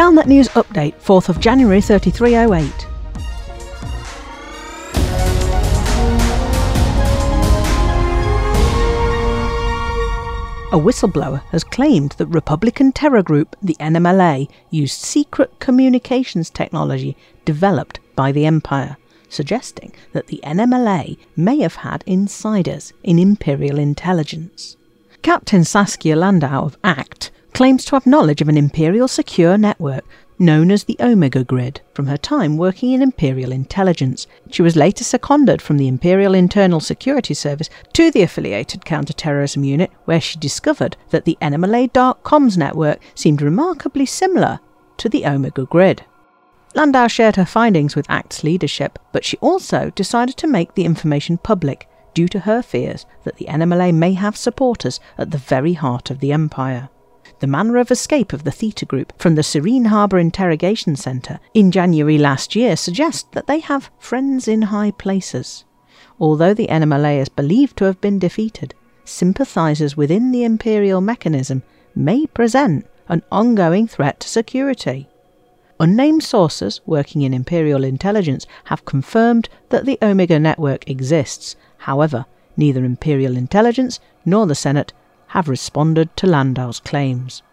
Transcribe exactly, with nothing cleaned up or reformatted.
Galnet News Update, fourth of January thirty-three oh eight. A whistleblower has claimed that Republican terror group the N M L A used secret communications technology developed by the Empire, suggesting that the N M L A may have had insiders in Imperial intelligence. Captain Saskia Landau of A C T claims to have knowledge of an Imperial secure network known as the Omega Grid from her time working in Imperial intelligence. She was later seconded from the Imperial Internal Security Service to the affiliated counter-terrorism unit, where she discovered that the N M L A dark comms network seemed remarkably similar to the Omega Grid. Landau shared her findings with A C T's leadership, but she also decided to make the information public due to her fears that the N M L A may have supporters at the very heart of the Empire. The manner of escape of the Theta Group from the Serene Harbour Interrogation Centre in January last year suggests that they have friends in high places. Although the N M L A is believed to have been defeated, sympathisers within the Imperial mechanism may present an ongoing threat to security. Unnamed sources working in Imperial intelligence have confirmed that the Omega network exists. However, neither Imperial intelligence nor the Senate have responded to Landau's claims.